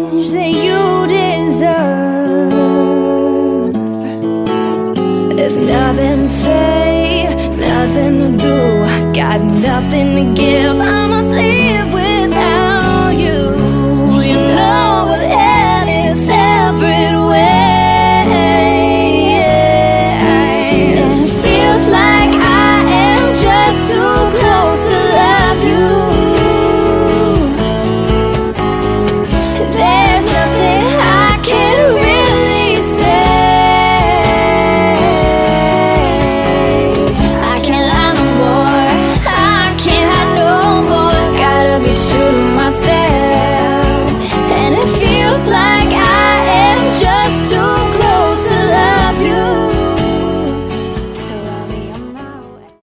revenge that you deserve. There's nothing to say, nothing to do, got nothing to give.